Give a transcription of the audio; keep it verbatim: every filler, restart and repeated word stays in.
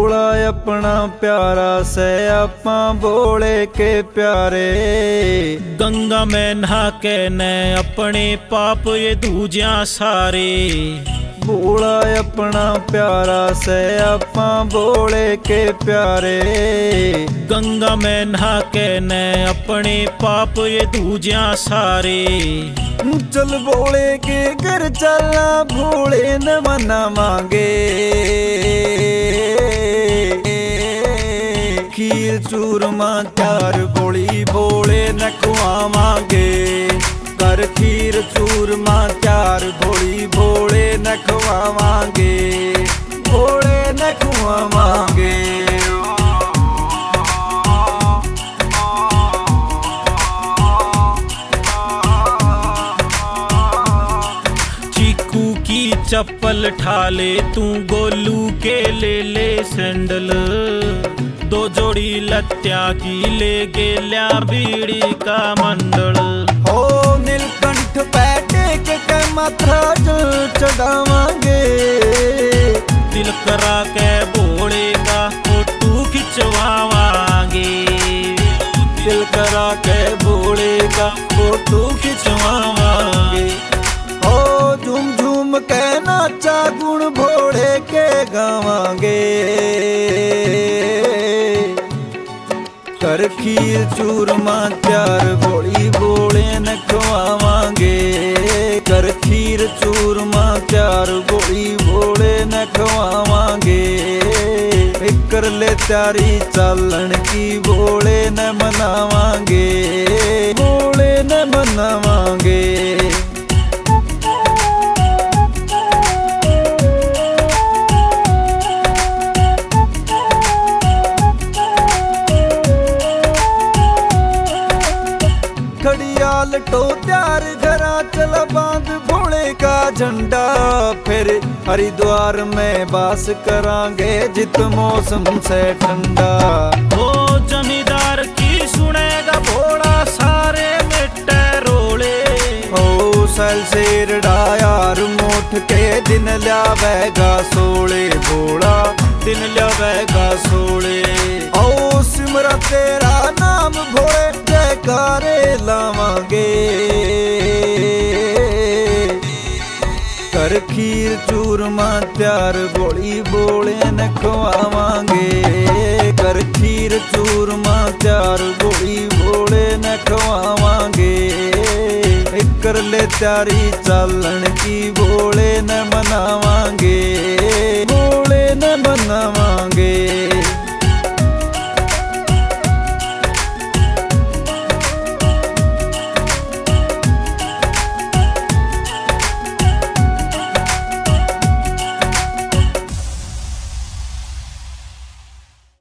भोला अपना प्यारा से आपा भोले के प्यारे। गंगा में नहा के ने अपने पाप ये दूजिया सारे। भोला अपना प्यारा से आपा भोले के प्यारे। गंगा में नहा के ने अपने पाप ये दूजिया सारे। चल भोले के घर चलना भोले न मना मांगे। खीर चूरमा चार बोली भोले न खुआवांगे। कर खीर चूरमा चार बोली भोले न खुआवांगे। भोले न खुआवांगे। चीकू की चप्पल ठाले तू गोलू के ले ले सैंडल। दो जोड़ी लत्या की ले गेल्या बीड़ी का मंडल। हो नीलकंठ बैठे के, के माथा जल चढ़ावांगे। दिल करा के भोले का फोटो खिंचवावांगे। दिल करा के भोले का फोटो खिंचवावांगे। हो झूम झूम के नाचा गुण भोले के गावांगे। कर खीर चूरमा चार बोली भोले न खुआवांगे। कर खीर चूरमा चार बोली भोले न खुआवांगे। कर ले त्यारी चालन की भोले न मनावांगे। भोले न मनावांगे। खड़ियाल टो त्यार घरा चला बांध भोले का झंडा। फिर हरिद्वार में बास करांगे जित मौसम से ठंडा। ओ जमींदार की सुनेगा भोला सारे मिट्टे रोले। ओ सल शेर डायार मोठ के दिन ल्यावेगा सोले। भोला दिन ल्यावेगा सोले। ओ सिमरा तेरा नाम भोले जयकारे लावांगे। कर खीर चूरमा त्यार बोली भोले न खुआवांगे। कर खीर चूरमा त्यार बोली भोले न खुआवांगे। कर ले त्यारी चालन की भोले न मनावांगे। भोले न मनावांगे।